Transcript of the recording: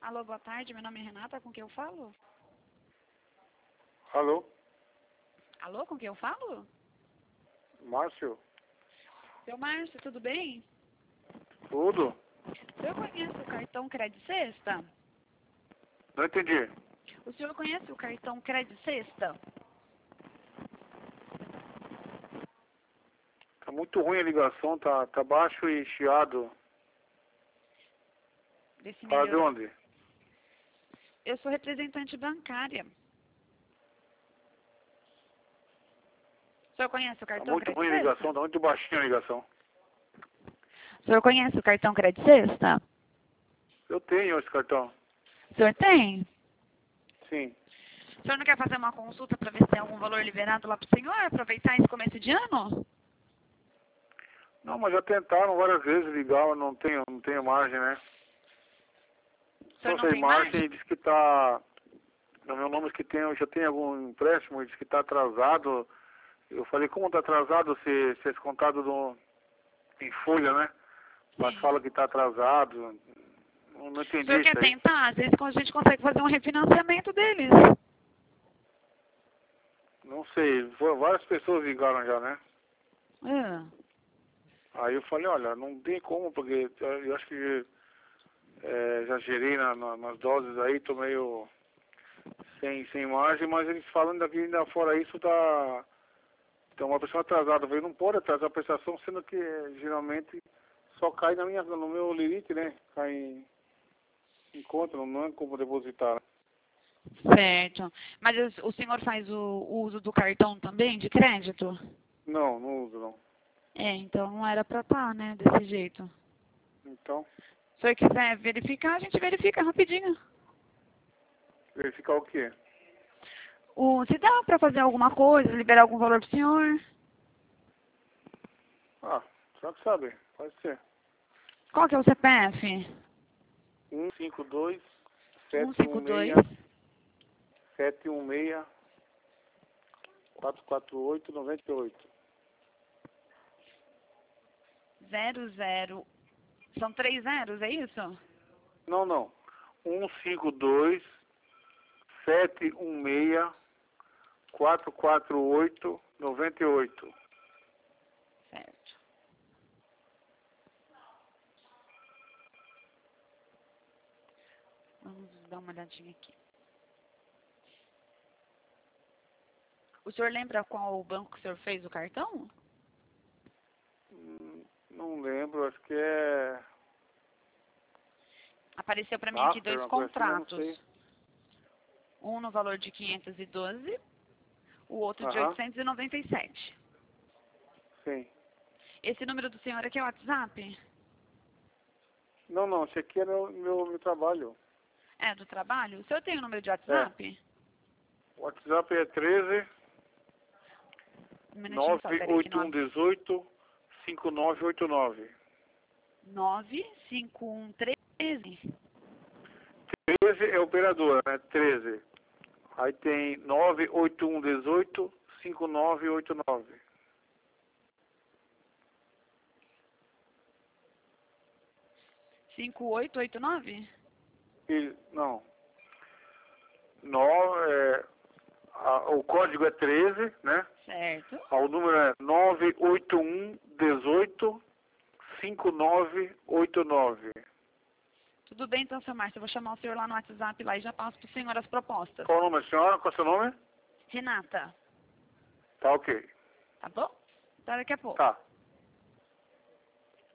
Alô, boa tarde. Meu nome é Renata. Com quem eu falo? Alô? Alô, com quem eu falo? Márcio? Seu Márcio, tudo bem? Tudo? O senhor conhece o cartão Crédito Sexta? Não entendi. O senhor conhece o cartão Crédito Sexta? Tá muito ruim a ligação, tá baixo e chiado. Vê se Fala de melhorou. onde? Eu sou representante bancária. O senhor conhece o Tá cartão muito Crédito ruim a Sexta? ligação, tá muito baixinha a ligação. O senhor conhece o cartão Crédito Sexta? Eu tenho esse cartão. O senhor tem? Sim. O senhor não quer fazer uma consulta para ver se tem algum valor liberado lá para o senhor? Aproveitar esse começo de ano? Não, mas já tentaram várias vezes ligar, mas não tenho margem, né? O senhor Não não sei, tem margem margem? e diz que tá... No meu nome que tem, já tem algum empréstimo, diz que tá atrasado. Eu falei, como tá atrasado se é descontado em folha, né? Mas Sim. fala que tá atrasado. Não O entendi senhor isso quer aí. tentar? Às vezes a gente consegue fazer um refinanciamento deles. Não sei, várias pessoas ligaram já, né? Aí eu falei, olha, não tem como, porque eu acho que já gerei nas doses aí, tô meio sem margem, mas eles falando daqui ainda fora isso tá uma pessoa atrasada. Eu falei, não pode atrasar a prestação, sendo que geralmente só cai no meu limite, né? Cai em conta, não é como depositar, né? Certo. Mas o senhor faz o uso do cartão também, de crédito? Não uso não. É, então não era pra estar, né, desse jeito. Então, Se o senhor quiser verificar, a gente verifica rapidinho. verificar o quê? Se dá pra fazer alguma coisa, liberar algum valor pro senhor. Ah, só que sabe, pode ser. Qual que é o CPF? 152 152 716 448 98. 00. São 3 zeros, é isso? Não. 152 716 448 98. Certo. Vamos dar uma olhadinha aqui. O senhor lembra qual banco que o senhor fez o cartão? Não lembro, acho que é Apareceu pra mim aqui Master, 2 uma coisa assim, mas não contratos. sei. Um no valor de 512, o outro de Aham, 897. sim. Esse número do senhor aqui é o WhatsApp? Não, esse aqui é meu trabalho. É, do trabalho? O senhor tem o número de É, WhatsApp? o WhatsApp é 13 Um minutinho só, peraí, que 98118 5989. 95113. 13 é operadora, né? 13. Aí tem 98118 5989. 5889? Não. O código é 13, né? Certo. O número é 98118 5989. Tudo bem, então, seu Márcio. Eu vou chamar o senhor lá no WhatsApp lá e já passo pro senhor as propostas. Qual o nome da senhora? Qual é o seu nome? Renata, Tá ok. tá bom? Até daqui a pouco. Tá.